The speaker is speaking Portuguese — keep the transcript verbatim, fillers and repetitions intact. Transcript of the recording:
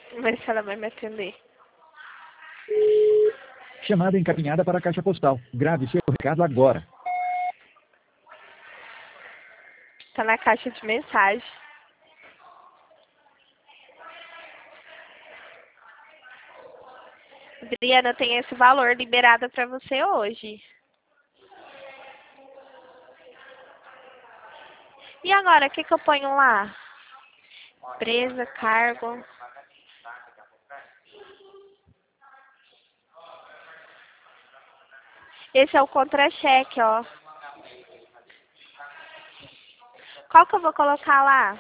Vamos ver se ela vai me atender. Chamada encaminhada para a caixa postal. Grave seu recado agora. Tá na caixa de mensagem. Adriana, tem esse valor liberado para você hoje. E agora, o que, que eu ponho lá? Empresa, cargo. Esse é o contra-cheque, ó. Qual que eu vou colocar lá?